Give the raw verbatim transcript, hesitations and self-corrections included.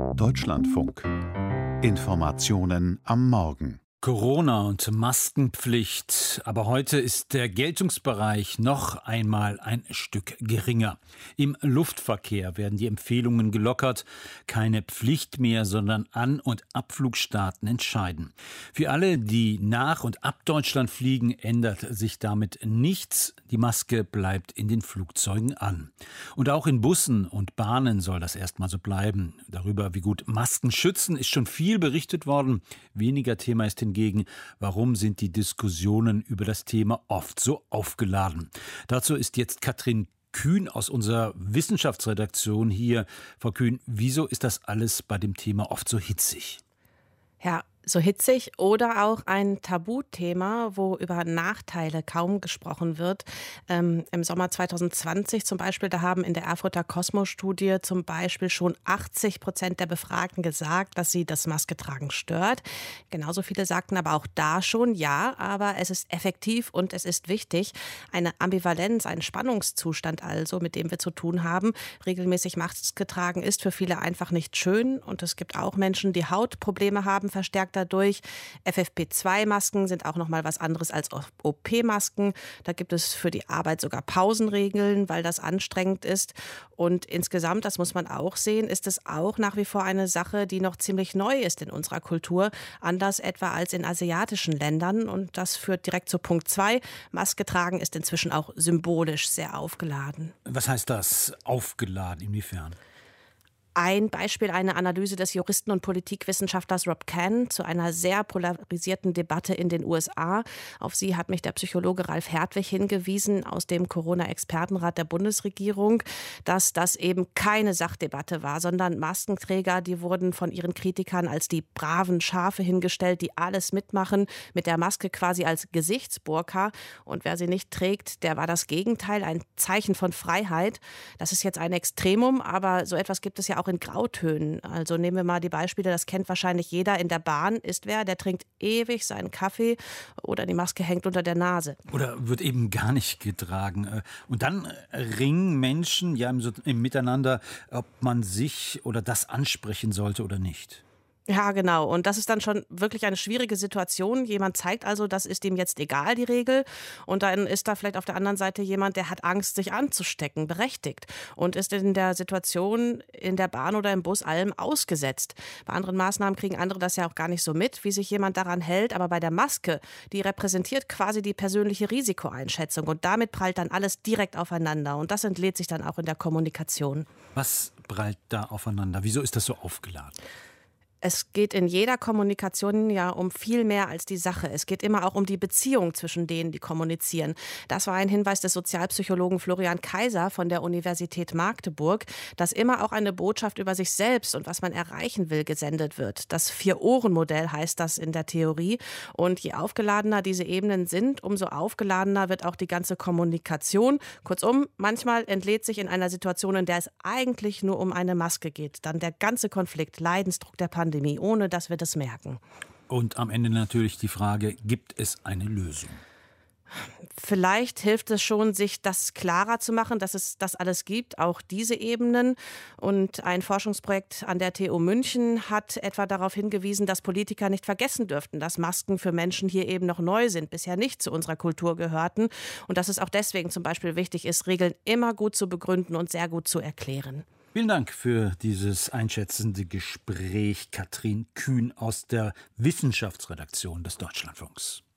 Deutschlandfunk. Informationen am Morgen. Corona und Maskenpflicht. Aber heute ist der Geltungsbereich noch einmal ein Stück geringer. Im Luftverkehr werden die Empfehlungen gelockert. Keine Pflicht mehr, sondern An- und Abflugstaaten entscheiden. Für alle, die nach und ab Deutschland fliegen, ändert sich damit nichts. Die Maske bleibt in den Flugzeugen an. Und auch in Bussen und Bahnen soll das erstmal so bleiben. Darüber, wie gut Masken schützen, ist schon viel berichtet worden. Weniger Thema ist hingegen, warum sind die Diskussionen über das Thema oft so aufgeladen. Dazu ist jetzt Katrin Kühn aus unserer Wissenschaftsredaktion hier. Frau Kühn, wieso ist das alles bei dem Thema oft so hitzig? Ja, so hitzig oder auch ein Tabuthema, wo über Nachteile kaum gesprochen wird. Ähm, Im Sommer zwanzig zwanzig zum Beispiel, da haben in der Erfurter Cosmo-Studie zum Beispiel schon achtzig Prozent der Befragten gesagt, dass sie das Masketragen stört. Genauso viele sagten aber auch da schon, ja, aber es ist effektiv und es ist wichtig. Eine Ambivalenz, ein Spannungszustand also, mit dem wir zu tun haben. Regelmäßig Maske tragen ist für viele einfach nicht schön und es gibt auch Menschen, die Hautprobleme haben, verstärkt dadurch. F F P zwei Masken sind auch noch mal was anderes als O P-Masken. Da gibt es für die Arbeit sogar Pausenregeln, weil das anstrengend ist. Und insgesamt, das muss man auch sehen, ist es auch nach wie vor eine Sache, die noch ziemlich neu ist in unserer Kultur, anders etwa als in asiatischen Ländern. Und das führt direkt zu Punkt zwei. Maske tragen ist inzwischen auch symbolisch sehr aufgeladen. Was heißt das, aufgeladen? Inwiefern? Ein Beispiel, eine Analyse des Juristen und Politikwissenschaftlers Rob Kahn zu einer sehr polarisierten Debatte in den U S A. Auf sie hat mich der Psychologe Ralf Hertwig hingewiesen aus dem Corona-Expertenrat der Bundesregierung, dass das eben keine Sachdebatte war, sondern Maskenträger, die wurden von ihren Kritikern als die braven Schafe hingestellt, die alles mitmachen, mit der Maske quasi als Gesichtsburka. Und wer sie nicht trägt, der war das Gegenteil, ein Zeichen von Freiheit. Das ist jetzt ein Extremum, aber so etwas gibt es ja auch in Grautönen. Also nehmen wir mal die Beispiele, das kennt wahrscheinlich jeder. In der Bahn ist wer, der trinkt ewig seinen Kaffee oder die Maske hängt unter der Nase. Oder wird eben gar nicht getragen. Und dann ringen Menschen ja im, im Miteinander, ob man sich oder das ansprechen sollte oder nicht. Ja, genau. Und das ist dann schon wirklich eine schwierige Situation. Jemand zeigt also, das ist ihm jetzt egal, die Regel. Und dann ist da vielleicht auf der anderen Seite jemand, der hat Angst, sich anzustecken, berechtigt. Und ist in der Situation in der Bahn oder im Bus allem ausgesetzt. Bei anderen Maßnahmen kriegen andere das ja auch gar nicht so mit, wie sich jemand daran hält. Aber bei der Maske, die repräsentiert quasi die persönliche Risikoeinschätzung. Und damit prallt dann alles direkt aufeinander. Und das entlädt sich dann auch in der Kommunikation. Was prallt da aufeinander? Wieso ist das so aufgeladen? Es geht in jeder Kommunikation ja um viel mehr als die Sache. Es geht immer auch um die Beziehung zwischen denen, die kommunizieren. Das war ein Hinweis des Sozialpsychologen Florian Kaiser von der Universität Magdeburg, dass immer auch eine Botschaft über sich selbst und was man erreichen will gesendet wird. Das Vier-Ohren-Modell heißt das in der Theorie. Und je aufgeladener diese Ebenen sind, umso aufgeladener wird auch die ganze Kommunikation. Kurzum, manchmal entlädt sich in einer Situation, in der es eigentlich nur um eine Maske geht, dann der ganze Konflikt, Leidensdruck der Pandemie, ohne dass wir das merken. Und am Ende natürlich die Frage, gibt es eine Lösung? Vielleicht hilft es schon, sich das klarer zu machen, dass es das alles gibt, auch diese Ebenen. Und ein Forschungsprojekt an der T U München hat etwa darauf hingewiesen, dass Politiker nicht vergessen dürften, dass Masken für Menschen hier eben noch neu sind, bisher nicht zu unserer Kultur gehörten. Und dass es auch deswegen zum Beispiel wichtig ist, Regeln immer gut zu begründen und sehr gut zu erklären. Vielen Dank für dieses einschätzende Gespräch, Katrin Kühn aus der Wissenschaftsredaktion des Deutschlandfunks.